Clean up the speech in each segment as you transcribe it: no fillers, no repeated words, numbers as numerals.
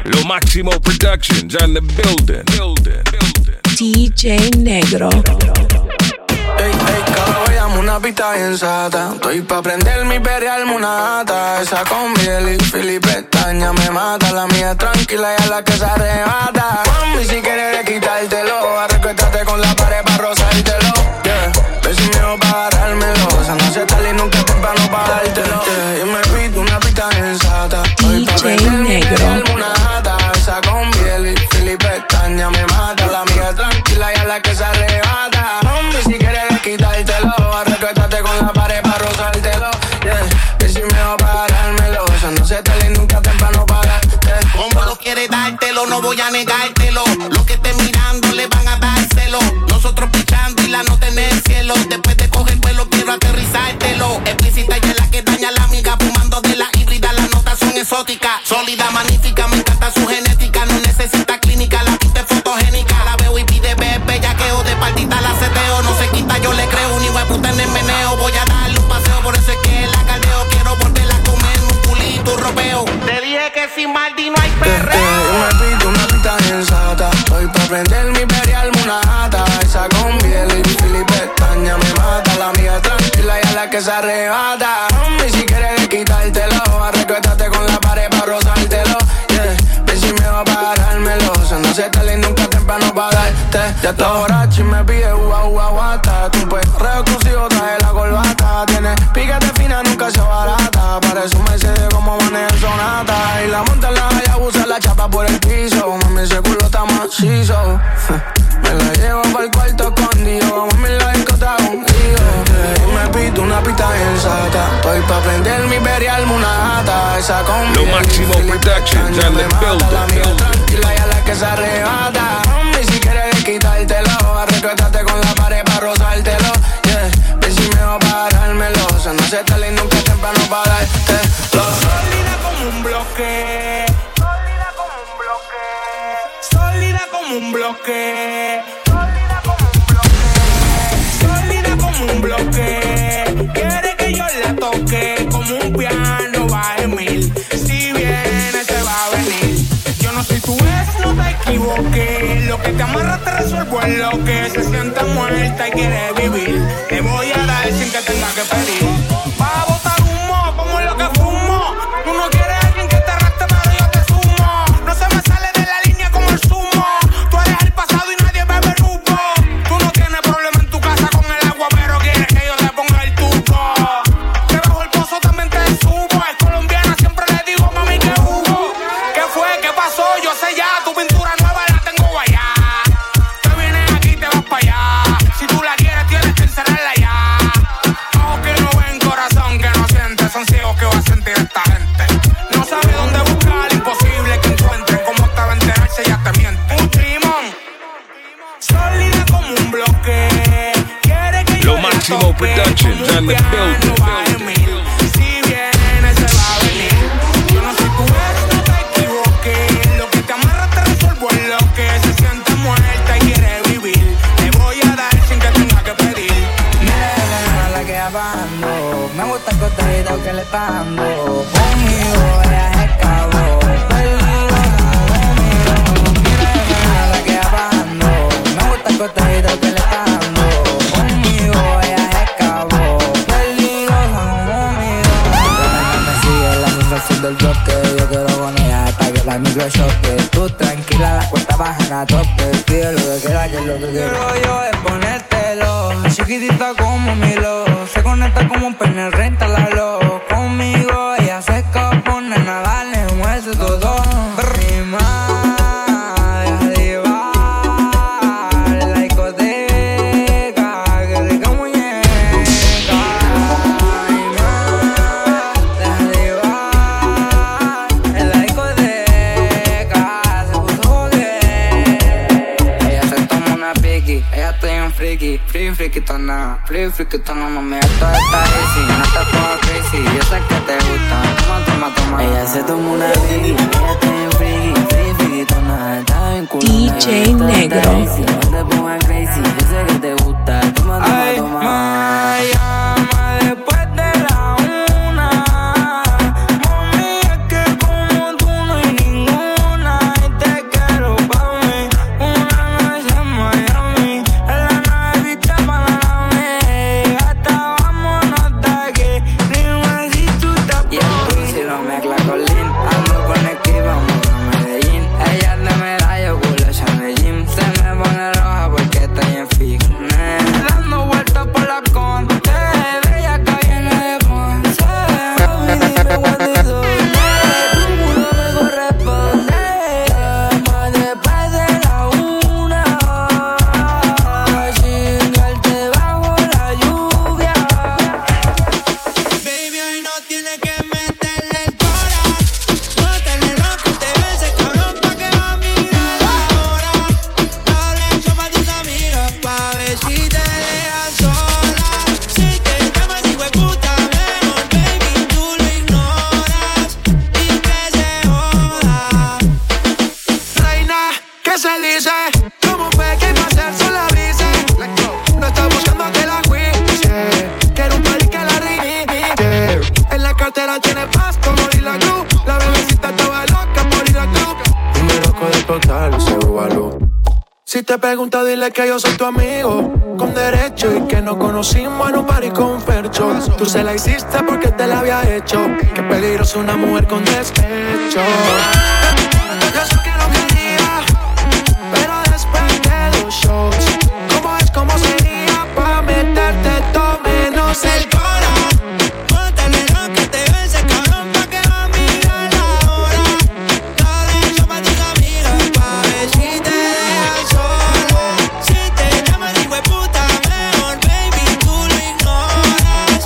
Lo Máximo Productions on the building. DJ Negro. Ey, cada vez dame una pista bien sata. Estoy pa' prender mi imperial monata. Esa con miel y fili pestaña me mata. La mía tranquila y a la que se arrebata. Mami, si quieres quitártelo, arrecuéstate con la pared pa' rozártelo. Yeah, ves si me voy pa' agarrármelo. Esa noche está linda, nunca es temprano pa' dártelo. Yeah, yo me pido una pista bien sata. Estoy pa' prender mi imperial monata. Esa con miel y fili pestaña me mata. La mía tranquila y a la que se arrebata. Mami, si quieres quitártelo, arrecuéstate con la pared pa' rozártelo. Yeah, que si me va a parármelo. Eso no se te lee nunca temprano para darte. Como no quiere dártelo, no voy a negártelo. Los que estén mirando le van a dárselo. Nosotros pichando y la nota en el cielo. Después de coger vuelo quiero aterrizártelo. Explícita y es la que daña a la amiga. Fumando de la híbrida, las notas son exóticas. Sólida, magnífica, me encanta su genética. No necesita clínica, la pista es fotogénica. La veo y pide bellaqueo. De partita la seteo, no se quita, yo le creo. Ni hueputa en el meneo, voy a darle un paseo. Por eso es que la caldeo, quiero volverla a comer un culito ropeo. Te dije que sin Mardi no hay perreo. Yo me pido una pista bien sata. Estoy pa' prender mi imperial monata. Esa con miel y fili pestaña me mata. La mía tranquila y a la que se arrebata. Mami, si quieres quitártelo, arrecuéstate con la pared pa' rozártelo. Yeah, ven si me va a parármelo. Eso no se te lee nunca temprano pa' darte. Ya está borracho y me pide guata. Tu perreo exclusivo trae la corbata. Tiene piquete fina, nunca se barata. Parece un Mercedes como maneja sonata. Y la monta en la Hayabusa, la chapa por el piso. Mami, ese culo está macizo. Me la llevo pa'l cuarto escondido. Mami, la discota hundido. Y me pido una pista bien sata. Estoy pa' prender mi imperial monata. Esa con Lo Máximo Productions on the building. La mía tranquila y a la que se arrebata. Mami, si quieres quitártelo, arrecuéstate con la pared pa' rozártelo. Yeah, ven si me va a parármelo. Eso no se te lee nunca temprano pa' dártelo. Sólida como un bloque. Sólida como un bloque. Sólida como un bloque. Sólida como un bloque. Quiere que yo la toque como un piano baje mil. Si viene te va a venir. Yo no soy tu ex, no te equivoques. Lo que te amarra te resuelvo en lo que se siente muerta y quiere vivir. Te voy a dar sin que tenga que pedir. Va a botar humo como lo que fumo. Tú no quieres a alguien que te arrastre, pero yo te sumo. No se me sale de la línea como el zumo. Tú eres el pasado y nadie bebe rubo. Tú no tienes problema en tu casa con el agua, pero quieres que yo te ponga el tubo. Debajo el pozo también te subo. Es colombiana, siempre le digo mami que hubo. ¿Qué fue? ¿Qué pasó? Yo sé ya, tu pintura nueva la tengo allá. Te vienes aquí, te vas para allá. Si tú la quieres, tienes que encerrarla ya. Ojos que no ven, corazón que no siente. Son ciegos que va a sentir esta gente. No sabe dónde buscar, imposible que encuentren. Como te va a enterarse, ya te miente. Un trimón, sólida como un bloque. Quiere que yo Lo Máximo Productions on the building. Si viene, se va a venir. Yo no soy tu ex, no te equivoques. Lo que te amarra te resuelvo en lo que se siente muerta y quiere vivir. Te voy a dar sin que tenga que pedir. Mira la que abando. Me gusta el costadito que le pando. Conmigo ella se acabó. Peligrosa conmigo. Mira la que abando. Me gusta el costadito que le pando. Conmigo ella se acabó. Peligrosa conmigo. Me sigue la sensación del bloque. Yo quiero con ella hasta que la micro choque. Tú tranquila, la cuesta bajan a tope. Pide lo que quiera, que es lo que quiero yo es ponértelo. Chiquitita como Milo. Se conecta como un pene, renta la lo. Conmigo ella se escapó, nena, dale, mueve todo. Rima, deja llevar la discoteca, que rica muñeca. Rima, deja llevar en la discoteca, se puso joder. Ella se toma una piqui, ella está bien friki, friquitona, mami, esto está easy, no está todo crazy, yo sé que te gusta, toma. Ella se toma una piqui, ella está bien friquitona, está bien cool. DJ Negro. No te pongas crazy, yo sé que te gusta, toma. Me llama después de la 1. Mami, es que como tú no hay ninguna. Si te pregunta, dile que yo soy tu amigo con derecho y que nos conocimos en un party con Fercho. Tú se la hiciste porque te la había hecho. Qué peligroso una mujer con despecho. Yo sé que no quería, pero después de los shows, ¿cómo es, cómo sería pa' meterte todo menos el cora? Póntale lo que te ve ese cabrón pa' que va a mirar la hora. Todo eso pa' tus amigas pa' ver si te dejan solo. Si te llaman hijo de puta, mejor baby tú lo ignoras.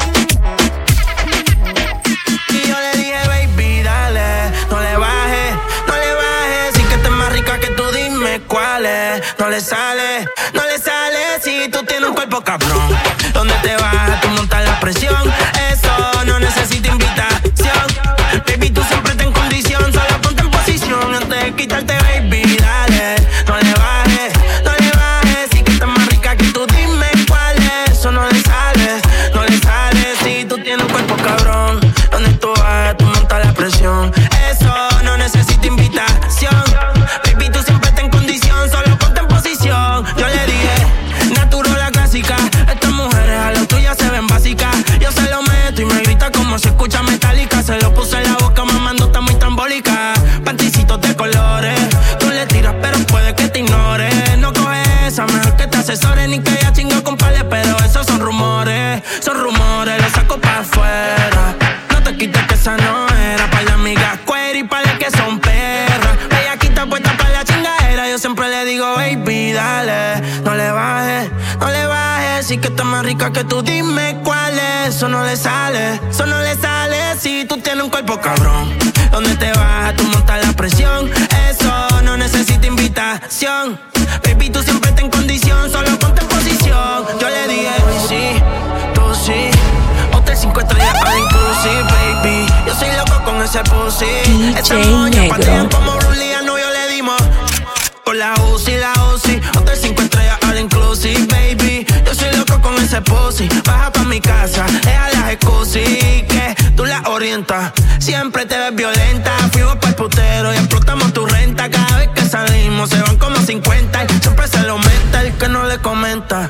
Y yo le dije baby dale, no le bajes, no le bajes. Si que estás más rica que tú dime cuál es. No le sale, no le sale si tú tienes un cuerpo cabrón. ¿Dónde te vas? Tú montas la presión. Eso no necesita invitación. Baby, tú siempre ten condición. Solo ponte en posición antes de quitarte, baby, dale. No le bajes, no le bajes. Si que estás más rica que tú, dime cuál es. Eso no le sale, no le sale si tú tienes un cuerpo cabrón. ¿Dónde tú vas? Tú montas la presión. Eso no necesita invitación. Baby, tú siempre ten condición. Solo ponte en posición. Yo le dije, natural la clásica. Estas mujeres a las tuyas se ven básicas. Yo se lo meto y me grita como se escucha metálica. Se lo puse en la boca, mamando, está muy trambólica. Panticitos de colores. Tú le tiras, pero puede que te ignore. No coges esa, mejor que te asesore. Ni que ella chinga con pales, pero esos son rumores. Son rumores, lo saco pa' afuera. No te quites que esa no era. Pa' la amiga cuera y pa' las que son perras. Ella quita puesta pa' la chingadera. Yo siempre le digo, baby, dale. No le bajes, no le bajes. Si que está más rica que tú, dime cuál es. Eso no le sale, eso no le sale si tú tienes un cuerpo cabrón. ¿Dónde te vas? Tú montas la presión. Eso no necesita invitación. Baby, tú siempre ten condición. Solo ponte en posición. Yo le dije, tú sí. Hotel 5 estrellas all inclusive, baby. Yo soy loco con ese pussy. Esa moña patean como Bruce Lee, no yo le dimos. Por la UCI, Hotel 5 estrellas all inclusive, baby. Yo soy loco con ese pussy. Baja pa' mi casa, deja las excusas que tú la orientas. Siempre te ves violenta. Fuimos pa'l putero y explotamos tu renta. Cada vez que salimos se van como 50 y siempre se lo meta el que no le comenta.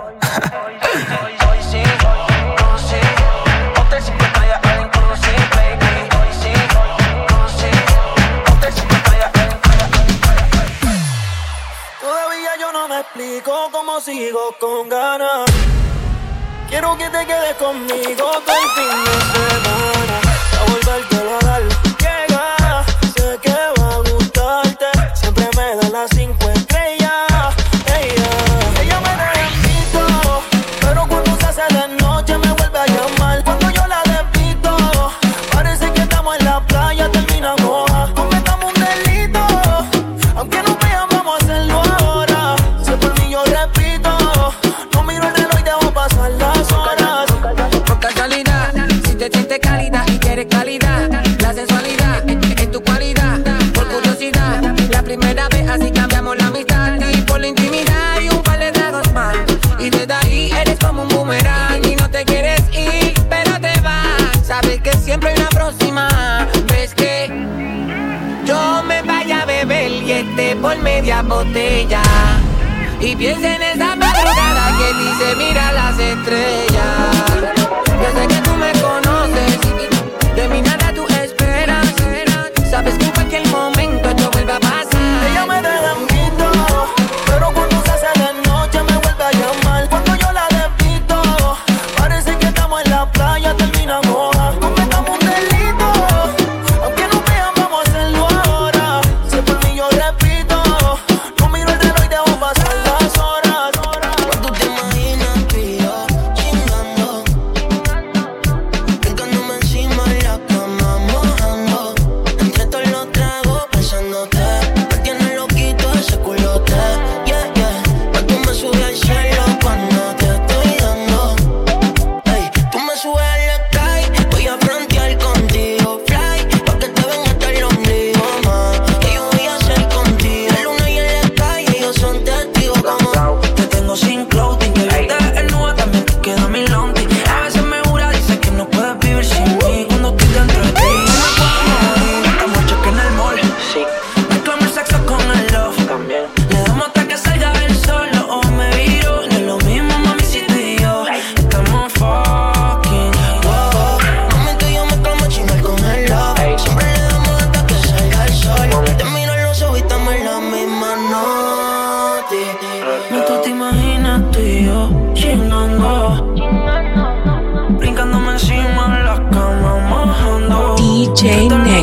Explico cómo sigo con ganas. Quiero que te quedes conmigo todo el fin de semana. A volvértelo a dar. Llega, sé que va a gustarte. Siempre me da las 5 estrellas. Ella me deja en visto, pero cuando se hace de noche me vuelve a llamar. Cuando yo la despisto, parece que estamos en la playa, terminamos hoja. Cometamos un delito, aunque no vean, vamos a hacerlo ahora. Yo repito, no miro el reloj y dejo pasar las horas. Por casualidad, si te sientes cálida y quieres calidad, la sensualidad es tu cualidad. Por curiosidad, la primera vez así cambiamos la amistad. Y por la intimidad y un par de tragos más. Y desde ahí eres como un boomerang. Y no te quieres ir, pero te vas. Sabes que siempre hay una próxima. Ves que yo me vaya a beber y esté por media botella. Y piensa en esa madrugada que dice mira las estrellas. Yo sé que tú me conoces, de mí nada tú esperas. Sabes que en cualquier momento esto vuelve a pasar. Ella me deja en visto, pero cuando se hace de noche me vuelve a llamar. Cuando yo la despisto, parece que estamos en la playa, terminamos hoja. Cometamos un delito, aunque no vean, vamos a hacerlo ahora. Si por mí yo repito, no miro el reloj y dejo pasar las horas. Tú te imaginas tú y yo chingando.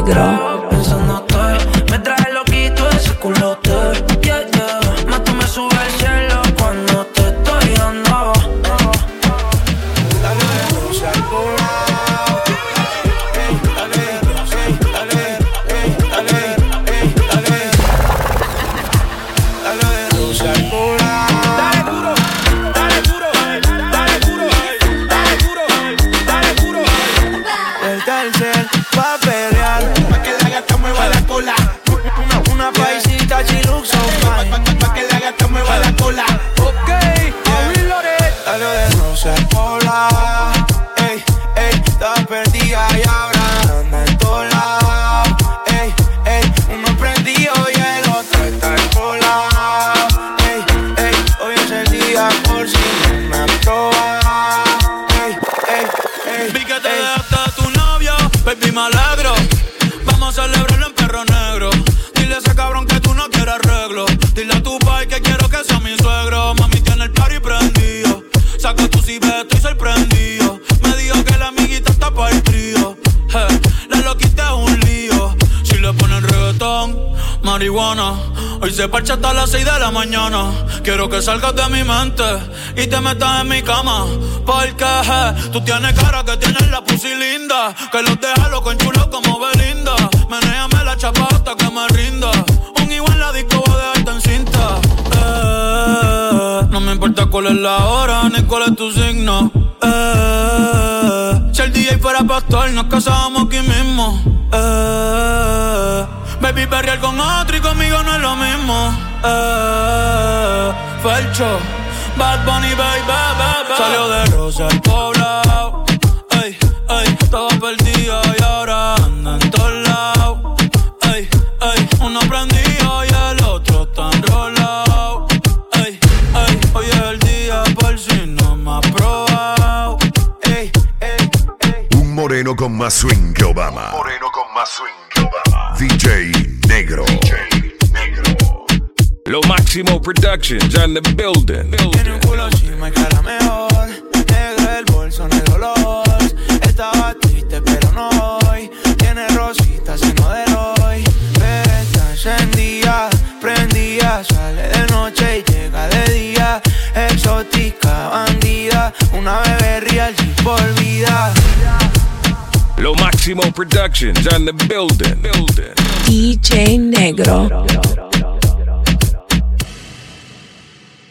Negro. Pensándote, me trae loquito ese culote. Yeah, yeah. Más tú me subes al cielo cuando te estoy dando. Dale de rosa al colado. Dale, dale, dale, dale. Dale de rosa al colado. Dale duro, dale duro, dale duro, dale duro, dale duro. El tercer pa' pelear, Pa' que la gata mueva la cola. una paisita chiluk so fine. Pa' que la gata mueva la cola. Ok, dale de rosa al polar. Ey, ey, estaba perdida y ahora anda en todos lados. Ey, ey, uno prendido y el otro está encolado. Ey, ey, hoy es el día por si no me has probado. Ey, ey, ey. Vi que te dejaste a tu novio, baby, me alegro. Vamos a celebrarlo en perro negro. Dile a ese cabrón que tú no quieres arreglo. Dile a tu pai que quiero que sea mi suegro. Mami tiene el party prendido. Saca tu cibe, estoy sorprendido. Me dijo que la amiguita está pa' el trío. La loquita es un lío. Si le ponen reggaetón, marihuana. Hoy se parcha hasta las 6 de la mañana. Quiero que salgas de mi mente y te metas en mi cama. Porque tú tienes cara que tienes la pussy linda. Que los deja loco en chulo como Belinda. Menéame la chapa hasta que me rinda. Un igual en la disco voy a dejarte en cinta. No me importa cuál es la hora ni cuál es tu signo. Si el DJ fuera pastor nos casábamos aquí mismo. Baby, perrear con otro y conmigo no es lo mismo. Felcho, Bad Bunny, baby, baby. Salió de rosa al poblado. Ey, ey, estaba perdida y ahora anda en todos lados. Ey, ey, uno prendido y el otro está enrolado. Ey, ey, hoy es el día por si no me has probado. Ey, ey, ey. Un moreno con más swing que Obama. DJ Negro. Lo Máximo Productions on the building. Tiene un culo chima y cara mejor. Negro el bolso, negro olor. Estaba triste pero no hoy. Tiene rositas y no de hoy. Pero está encendida, prendida. Sale de noche y llega de día. Exótica, bandida. Una bebé real sin por vida. Lo Máximo Productions on the building. DJ Negro.